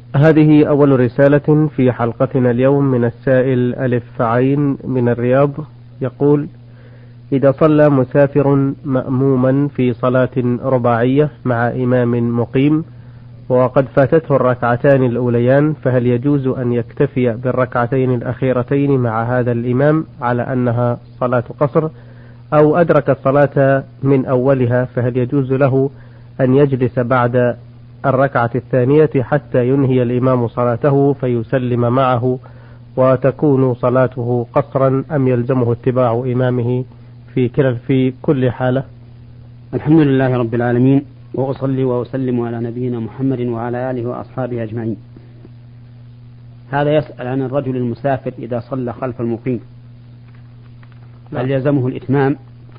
هذه أول رسالة في حلقتنا اليوم من السائل ألف عين من الرياض. يقول: إذا صلى مسافر مأموما في صلاة رباعية مع إمام مقيم وقد فاتته الركعتان الأوليان، فهل يجوز أن يكتفي بالركعتين الأخيرتين مع هذا الإمام على أنها صلاة قصر، أو أدرك الصلاة من أولها فهل يجوز له أن يجلس بعد الركعة الثانية حتى ينهي الإمام صلاته فيسلم معه وتكون صلاته قصرا، أم يلزمه اتباع إمامه في كل حالة؟ الحمد لله رب العالمين، وأصلي وأسلم على نبينا محمد وعلى آله وأصحابه أجمعين. هذا يسأل عن الرجل المسافر إذا صلى خلف المقيم هل يلزمه الإتمام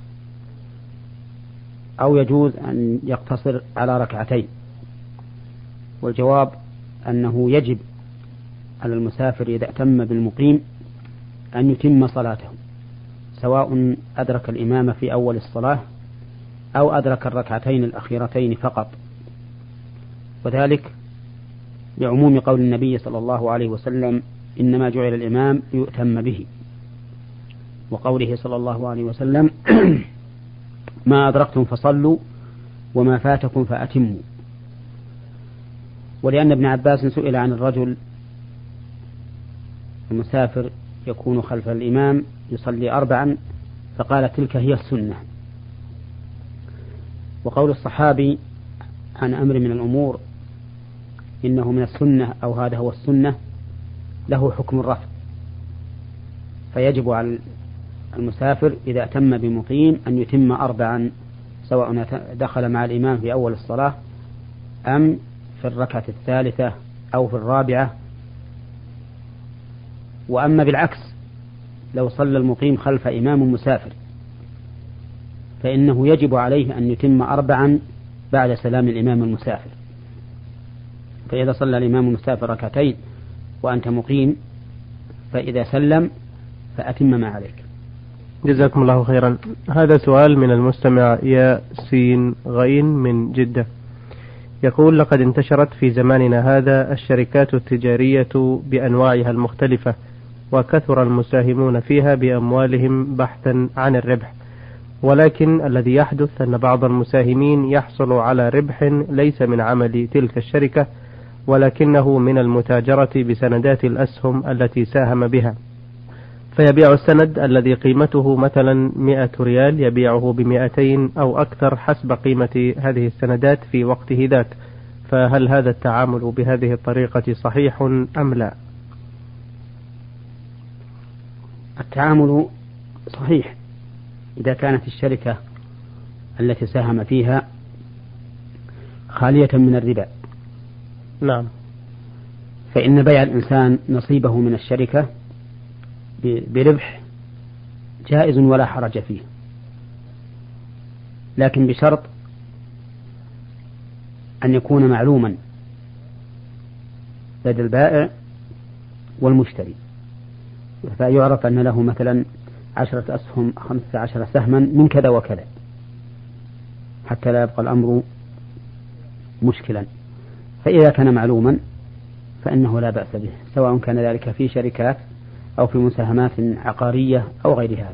أو يجوز أن يقتصر على ركعتين؟ والجواب أنه يجب على المسافر إذا أتم بالمقيم أن يتم صلاته، سواء أدرك الإمام في أول الصلاة أو أدرك الركعتين الأخيرتين فقط، وذلك لعموم قول النبي صلى الله عليه وسلم: إنما جعل الإمام ليؤتم به، وقوله صلى الله عليه وسلم: ما أدركتم فصلوا وما فاتكم فأتموا. ولأن ابن عباس سئل عن الرجل المسافر يكون خلف الإمام يصلي 4 فقال: تلك هي السنة. وقول الصحابي عن أمر من الأمور إنه من السنة أو هذا هو السنة له حكم الرفع، فيجب على المسافر إذا أتم بمقيم أن يتم 4 سواء دخل مع الإمام في أول الصلاة أم في الركعة الثالثة أو في الرابعة. وأما بالعكس لو صلى المقيم خلف إمام مسافر فإنه يجب عليه أن يتم 4 بعد سلام الإمام المسافر، فإذا صلى الإمام المسافر ركعتين وأنت مقيم فإذا سلم فأتم ما عليك. جزاكم الله خيرا. هذا سؤال من المستمع ياسين غين من جدة. يقول: لقد انتشرت في زماننا هذا الشركات التجارية بأنواعها المختلفة، وكثر المساهمون فيها بأموالهم بحثا عن الربح، ولكن الذي يحدث أن بعض المساهمين يحصل على ربح ليس من عمل تلك الشركة ولكنه من المتاجرة بسندات الأسهم التي ساهم بها، فيبيع السند الذي قيمته مثلا 100 ريال يبيعه ب200 أو أكثر حسب قيمة هذه السندات في وقته ذاك، فهل هذا التعامل بهذه الطريقة صحيح أم لا؟ التعامل صحيح إذا كانت الشركة التي ساهم فيها خالية من الربا. نعم. فإن بيع الإنسان نصيبه من الشركة بربح جائز ولا حرج فيه، لكن بشرط أن يكون معلوما لدى البائع والمشتري، فيعرف أن له مثلا 10 أسهم 15 سهما من كذا وكذا حتى لا يبقى الأمر مشكلا. فإذا كان معلوما فإنه لا بأس به، سواء كان ذلك في شركات أو في مساهمات عقارية أو غير هذا.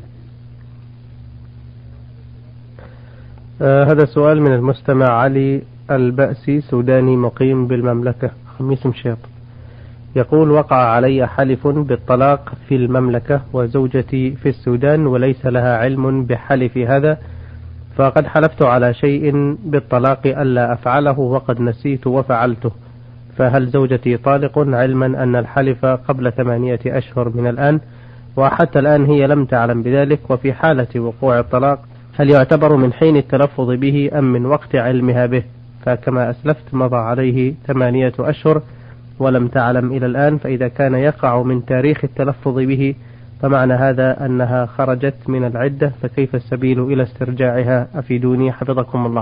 هذا سؤال من المستمع علي البأسي، سوداني مقيم بالمملكة، خميس مشيط. يقول: وقع علي حلف بالطلاق في المملكة وزوجتي في السودان وليس لها علم بحلف هذا، فقد حلفت على شيء بالطلاق ألا أفعله وقد نسيت وفعلته، فهل زوجتي طالق علما أن الحلف قبل 8 أشهر من الآن، وحتى الآن هي لم تعلم بذلك؟ وفي حالة وقوع الطلاق هل يعتبر من حين التلفظ به أم من وقت علمها به؟ فكما أسلفت مضى عليه 8 أشهر ولم تعلم إلى الآن، فإذا كان يقع من تاريخ التلفظ به فمعنى هذا أنها خرجت من العدة، فكيف السبيل إلى استرجاعها؟ أفيدوني حفظكم الله.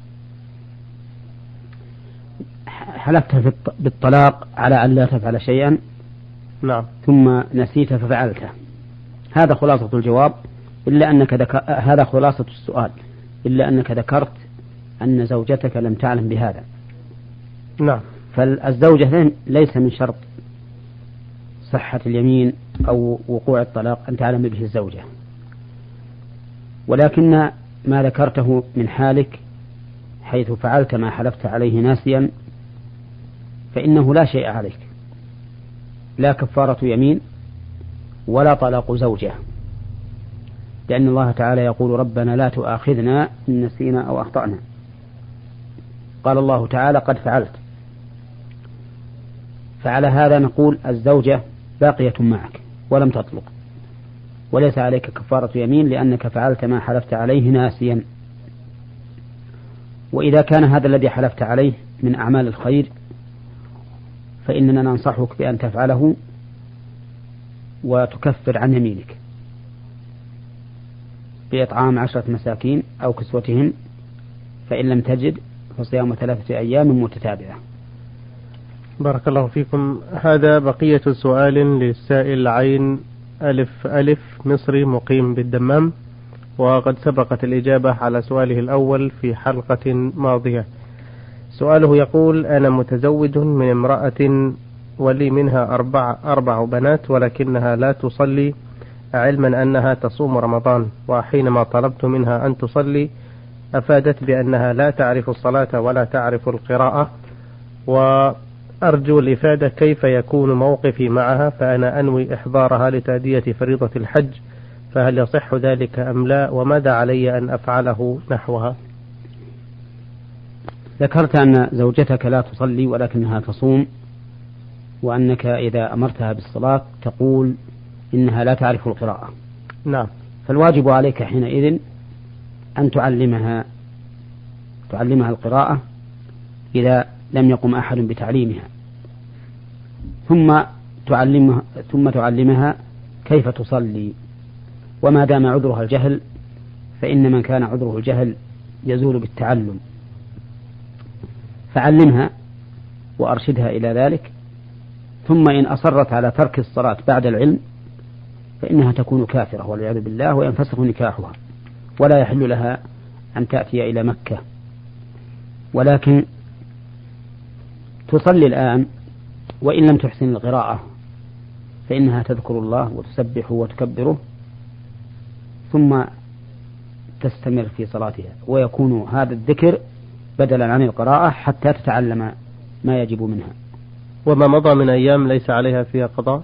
حلفت بالطلاق على أن لا تفعل شيئا. نعم. ثم نسيت ففعلته، هذا خلاصة الجواب، إلا أنك هذا خلاصة السؤال، إلا أنك ذكرت أن زوجتك لم تعلم بهذا. نعم. فالزوجة ليس من شرط صحة اليمين أو وقوع الطلاق أن تعلم به الزوجة، ولكن ما ذكرته من حالك حيث فعلت ما حلفت عليه ناسيا فإنه لا شيء عليك، لا كفارة يمين ولا طلاق زوجة، لأن الله تعالى يقول ربنا لا تؤاخذنا إن نسينا أو أخطأنا. قال الله تعالى قد فعلت. فعلى هذا نقول الزوجة باقية معك ولم تطلق، وليس عليك كفارة يمين لأنك فعلت ما حلفت عليه ناسيا. وإذا كان هذا الذي حلفت عليه من أعمال الخير فإننا ننصحك بأن تفعله وتكفر عن يمينك بإطعام 10 مساكين أو كسوتهم، فإن لم تجد فصيام 3 أيام متتابعة. بارك الله فيكم. هذا بقية سؤال للسائل عين ألف ألف مصري مقيم بالدمام، وقد سبقت الإجابة على سؤاله الأول في حلقة ماضية. سؤاله يقول: أنا متزوج من امرأة ولي منها أربع بنات، ولكنها لا تصلي، علما أنها تصوم رمضان، وحينما طلبت منها أن تصلي أفادت بأنها لا تعرف الصلاة ولا تعرف القراءة، وأرجو الإفادة كيف يكون موقفي معها، فأنا أنوي إحضارها لتأدية فريضة الحج، فهل يصح ذلك أم لا، وماذا علي أن أفعله نحوها؟ ذكرت أن زوجتك لا تصلي ولكنها تصوم، وأنك إذا أمرتها بالصلاة تقول إنها لا تعرف القراءة. نعم. فالواجب عليك حينئذ أن تعلمها القراءة إذا لم يقم أحد بتعليمها، ثم تعلمها كيف تصلي. وما دام عذرها الجهل فإن من كان عذره الجهل يزول بالتعلم، فعلمها وأرشدها إلى ذلك، ثم إن أصرت على ترك الصلاة بعد العلم فإنها تكون كافرة والعياذ بالله، وينفسخ نكاحها ولا يحل لها أن تأتي إلى مكة. ولكن تصلي الآن، وإن لم تحسن القراءة فإنها تذكر الله وتسبحه وتكبره ثم تستمر في صلاتها، ويكون هذا الذكر بدلا عن القراءة حتى تتعلم ما يجب منها. وما مضى من أيام ليس عليها فيها قضاء؟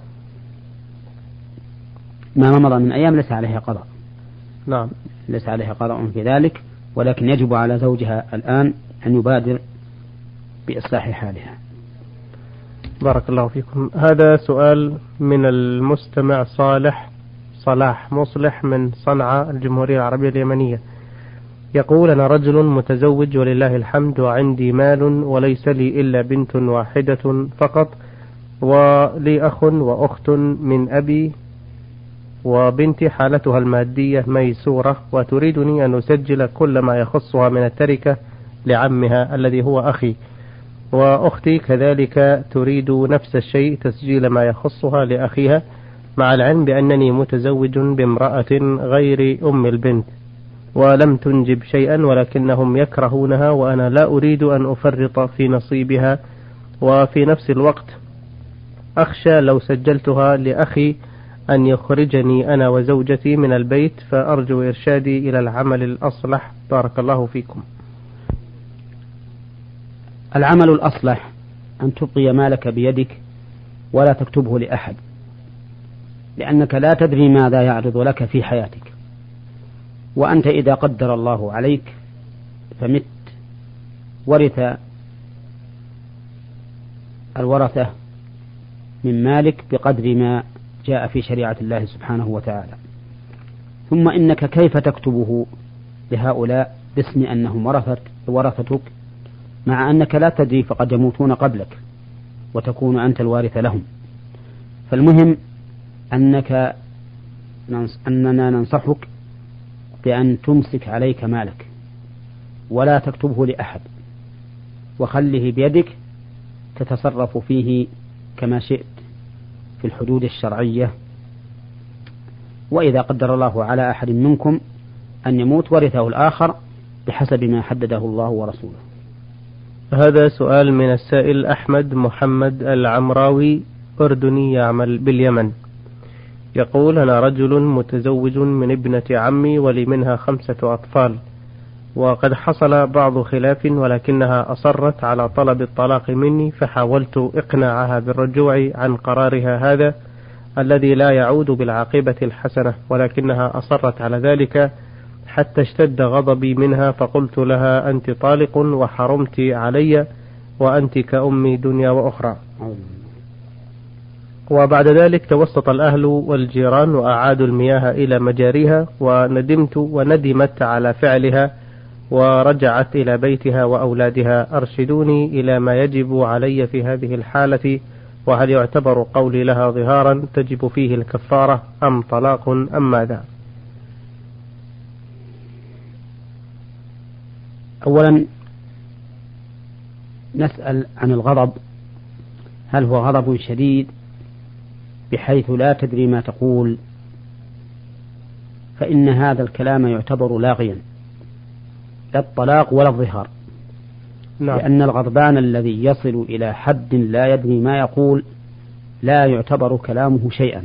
ما مضى من أيام ليس عليها قضاء. نعم، ليس عليها قضاء في ذلك، ولكن يجب على زوجها الآن أن يبادر بإصلاح حالها. بارك الله فيكم. هذا سؤال من المستمع صلاح مصلح من صنعاء الجمهورية العربية اليمنية. يقول: أنا رجل متزوج ولله الحمد، وعندي مال وليس لي إلا بنت واحدة فقط، ولي أخ وأخت من أبي، وبنتي حالتها المادية ميسورة، وتريدني أن أسجل كل ما يخصها من التركة لعمها الذي هو أخي، وأختي كذلك تريد نفس الشيء، تسجيل ما يخصها لأخيها، مع العلم بأنني متزوج بامرأة غير أم البنت ولم تنجب شيئا، ولكنهم يكرهونها وأنا لا أريد أن أفرط في نصيبها، وفي نفس الوقت أخشى لو سجلتها لأخي أن يخرجني أنا وزوجتي من البيت، فأرجو إرشادي إلى العمل الأصلح. بارك الله فيكم. العمل الأصلح أن تبقي مالك بيدك ولا تكتبه لأحد، لأنك لا تدري ماذا يعرض لك في حياتك، وأنت إذا قدر الله عليك فمت ورث الورثة من مالك بقدر ما جاء في شريعة الله سبحانه وتعالى. ثم إنك كيف تكتبه لهؤلاء باسم أنهم ورثتك، مع أنك لا تدري فقد يموتون قبلك وتكون أنت الوارث لهم. فالمهم أننا ننصحك بأن تمسك عليك مالك ولا تكتبه لأحد، وخله بيدك تتصرف فيه كما شئت في الحدود الشرعية. وإذا قدر الله على أحد منكم أن يموت ورثه الآخر بحسب ما حدده الله ورسوله. هذا سؤال من السائل أحمد محمد العمراوي، أردني يعمل باليمن. يقول: أنا رجل متزوج من ابنة عمي ولي منها 5 أطفال، وقد حصل بعض خلاف ولكنها أصرت على طلب الطلاق مني، فحاولت إقناعها بالرجوع عن قرارها هذا الذي لا يعود بالعاقبة الحسنة، ولكنها أصرت على ذلك حتى اشتد غضبي منها، فقلت لها: أنت طالق وحرمت علي وأنت كأمي دنيا وأخرى. وبعد ذلك توسط الأهل والجيران وأعادوا المياه إلى مجاريها، وندمت على فعلها ورجعت إلى بيتها وأولادها. أرشدوني إلى ما يجب علي في هذه الحالة، وهل يعتبر قولي لها ظهارا تجب فيه الكفارة أم طلاق أم ماذا؟ أولا نسأل عن الغضب، هل هو غضب شديد بحيث لا تدري ما تقول؟ فإن هذا الكلام يعتبر لاغيا، لا الطلاق ولا الظهار. نعم. لأن الغضبان الذي يصل إلى حد لا يدري ما يقول لا يعتبر كلامه شيئا.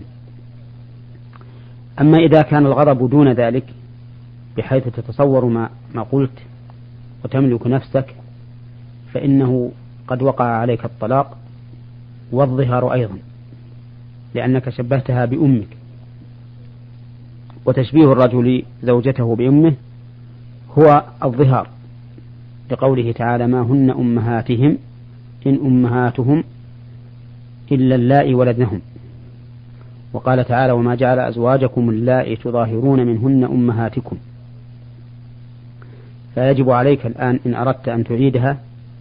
أما إذا كان الغضب دون ذلك بحيث تتصور ما قلت وتملك نفسك، فإنه قد وقع عليك الطلاق والظهار أيضا، لأنك شبهتها بأمك، وتشبيه الرجل زوجته بأمه هو الظهار، لقوله تعالى: ما هن أمهاتهم إن أمهاتهم إلا اللائي ولدنهم. وقال تعالى: وما جعل أزواجكم اللائي تظاهرون منهن أمهاتكم. فيجب عليك الآن إن أردت أن تعيدها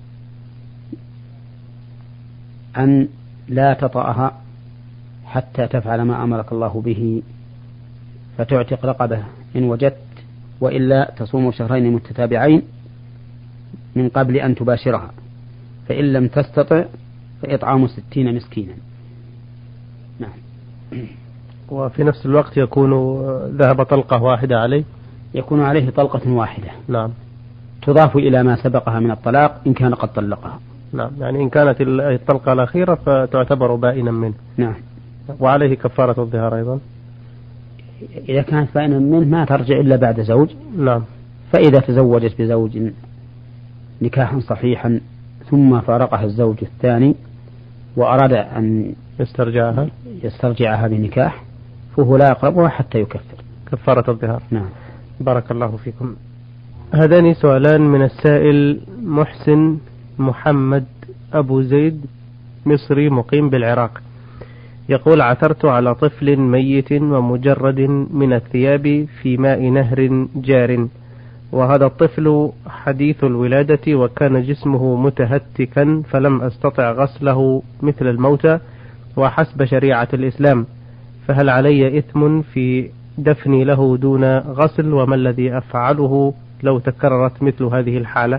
أن لا تطأها حتى تفعل ما أمرك الله به، فتعتق رقبة إن وجدت، وإلا تصوم 2 متتابعين من قبل أن تباشرها، فإن لم تستطع فإطعام 60 مسكينا. نعم. وفي نفس الوقت يكون ذهب طلقة واحدة عليه، يكون عليه طلقة واحدة. نعم. تضاف إلى ما سبقها من الطلاق إن كان قد طلقها. نعم، يعني إن كانت الطلقة الأخيرة فتعتبر بائنا منه. نعم. وعليه كفارة الظهار أيضا. إذا كانت بائنا منه ما ترجع إلا بعد زوج. نعم. فإذا تزوجت بزوج نكاحا صحيحا ثم فارقها الزوج الثاني وأراد أن يسترجعها بنكاح، فهو لا يقربها حتى يكفر. كفارة الظهار. نعم. بارك الله فيكم. هذان سؤالان من السائل محسن محمد أبو زيد، مصري مقيم بالعراق. يقول: عثرت على طفل ميت ومجرد من الثياب في ماء نهر جار، وهذا الطفل حديث الولادة وكان جسمه متهتكا، فلم أستطع غسله مثل الموتى وحسب شريعة الإسلام، فهل علي إثم في دفني له دون غسل؟ وما الذي أفعله لو تكررت مثل هذه الحالة؟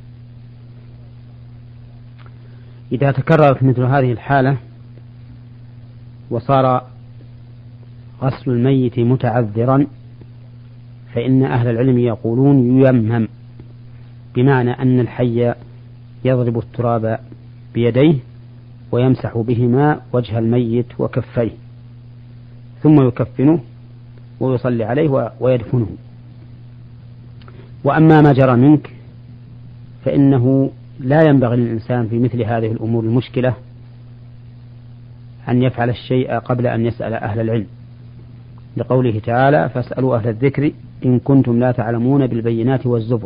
إذا تكررت مثل هذه الحالة وصار غسل الميت متعذرا، فإن أهل العلم يقولون ييمم، بمعنى أن الحي يضرب التراب بيديه ويمسح بهما وجه الميت وكفيه، ثم يكفنه ويصلي عليه ويدفنه. وأما ما جرى منك فإنه لا ينبغي للإنسان في مثل هذه الأمور المشكلة أن يفعل الشيء قبل أن يسأل أهل العلم، لقوله تعالى: فاسألوا أهل الذكر إن كنتم لا تعلمون بالبينات والزبر.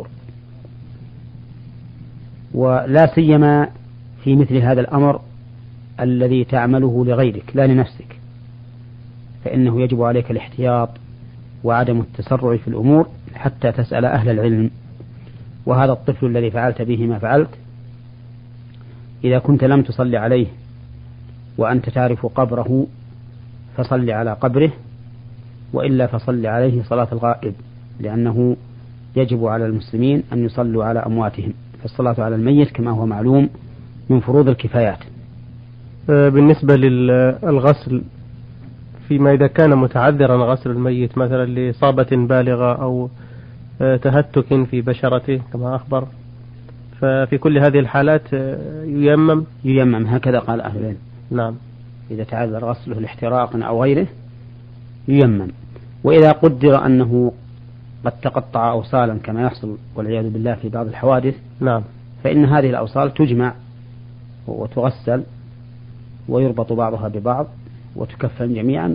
ولا سيما في مثل هذا الأمر الذي تعمله لغيرك لا لنفسك، فإنه يجب عليك الاحتياط وعدم التسرع في الأمور حتى تسأل أهل العلم. وهذا الطفل الذي فعلت به ما فعلت، إذا كنت لم تصلي عليه وأنت تعرف قبره فصل على قبره، وإلا فصل عليه صلاة الغائب، لأنه يجب على المسلمين أن يصلوا على أمواتهم، فالصلاة على الميت كما هو معلوم من فروض الكفايات. بالنسبة للغسل، فيما إذا كان متعذرا غسل الميت مثلا لإصابة بالغة أو تهتك في بشرته كما أخبر، ففي كل هذه الحالات ييمم هكذا قال أهل العلم. نعم. إذا تعذر غسله لاحتراق أو غيره ييمم. وإذا قدر أنه قد تقطع أوصالا كما يحصل والعياذ بالله في بعض الحوادث، نعم، فإن هذه الأوصال تجمع وتغسل ويربط بعضها ببعض وتكفن جميعا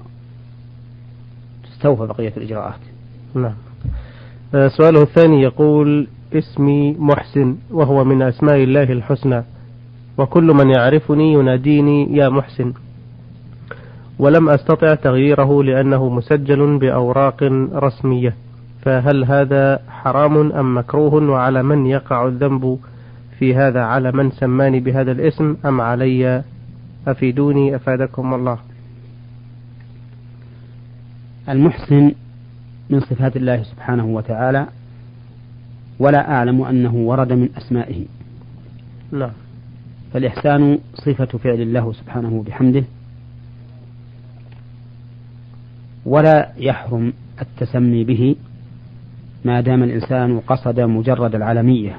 وتستوفى بقية الإجراءات. نعم. سؤاله الثاني يقول: اسمي محسن وهو من أسماء الله الحسنى، وكل من يعرفني يناديني يا محسن، ولم أستطع تغييره لأنه مسجل بأوراق رسمية، فهل هذا حرام أم مكروه؟ وعلى من يقع الذنب في هذا؟ على من سماني بهذا الاسم أم علي؟ أفيدوني أفادكم الله. المحسن من صفات الله سبحانه وتعالى، ولا أعلم أنه ورد من أسمائه. نعم. فالإحسان صفة فعل الله سبحانه بحمده، ولا يحرم التسمي به ما دام الإنسان قصد مجرد العالمية،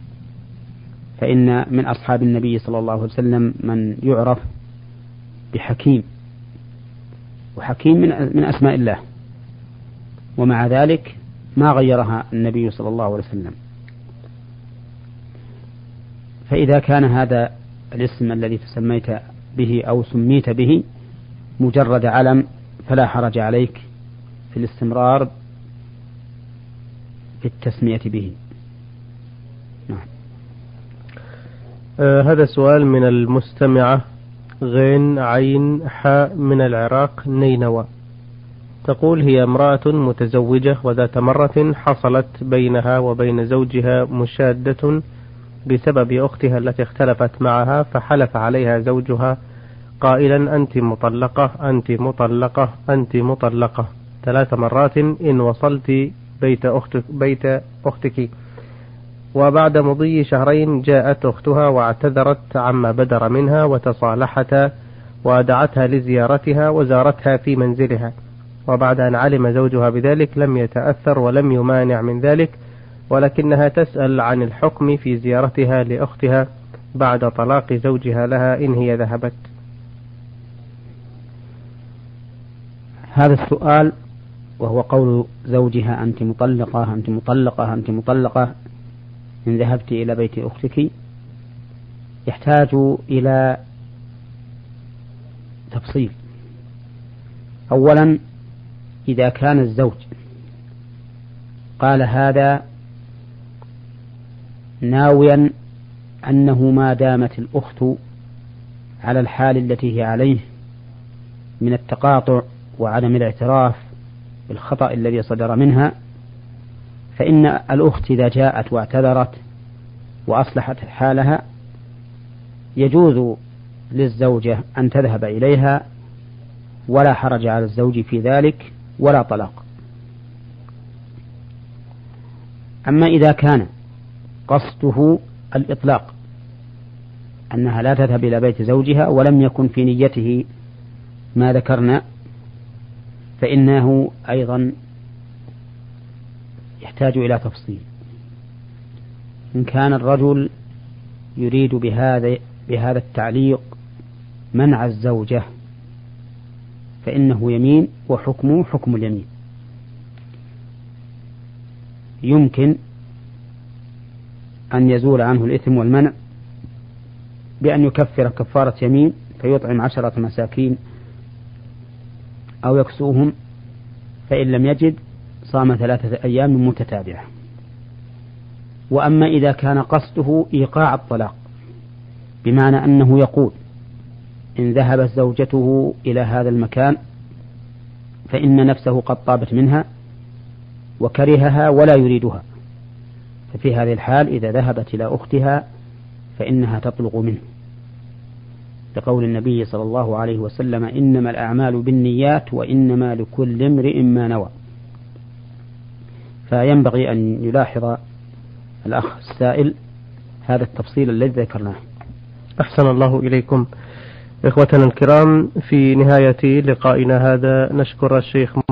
فإن من أصحاب النبي صلى الله عليه وسلم من يعرف بحكيم، وحكيم من أسماء الله، ومع ذلك ما غيرها النبي صلى الله عليه وسلم. فإذا كان هذا الاسم الذي تسميت به أو سميت به مجرد علم فلا حرج عليك في الاستمرار في التسمية به. نعم. هذا سؤال من المستمعة غين عين حاء من العراق نينوى، تقول: هي امرأة متزوجة وذات مرة حصلت بينها وبين زوجها مشادة بسبب أختها التي اختلفت معها، فحلف عليها زوجها قائلا: أنت مطلقة أنت مطلقة أنت مطلقة 3 مرات إن وصلت بيت أختك. وبعد مضي 2 شهر جاءت أختها واعتذرت عما بدر منها وتصالحتا ودعتها لزيارتها وزارتها في منزلها، وبعد أن علم زوجها بذلك لم يتأثر ولم يمانع من ذلك، ولكنها تسأل عن الحكم في زيارتها لأختها بعد طلاق زوجها لها إن هي ذهبت. هذا السؤال وهو قول زوجها: أنت مطلقة أنت مطلقة أنت مطلقة إن ذهبت إلى بيت أختك، يحتاج إلى تفصيل. أولا، إذا كان الزوج قال هذا ناويا أنه ما دامت الأخت على الحال التي هي عليه من التقاطع وعدم الاعتراف بالخطأ الذي صدر منها، فإن الأخت إذا جاءت واعتذرت وأصلحت حالها يجوز للزوجة أن تذهب إليها ولا حرج على الزوج في ذلك ولا طلاق. أما إذا كان قصده الإطلاق أنها لا تذهب إلى بيت زوجها ولم يكن في نيته ما ذكرنا، فإنه أيضا يحتاج إلى تفصيل. إن كان الرجل يريد بهذا التعليق منع الزوجة فإنه يمين وحكمه حكم اليمين. يمكن أن يزول عنه الإثم والمنع بأن يكفر كفارة يمين فيطعم 10 مساكين أو يكسوهم، فإن لم يجد صام 3 أيام متتابعة. وأما إذا كان قصده إيقاع الطلاق بمعنى أنه يقول: إن ذهبت زوجته إلى هذا المكان فإن نفسه قد طابت منها وكرهها ولا يريدها، ففي هذه الحال إذا ذهبت إلى أختها فإنها تطلق منه، لقول النبي صلى الله عليه وسلم: إنما الأعمال بالنيات وإنما لكل امرئ ما نوى. فينبغي أن يلاحظ الأخ السائل هذا التفصيل الذي ذكرناه. أحسن الله إليكم. إخوتنا الكرام، في نهاية لقائنا هذا نشكر الشيخ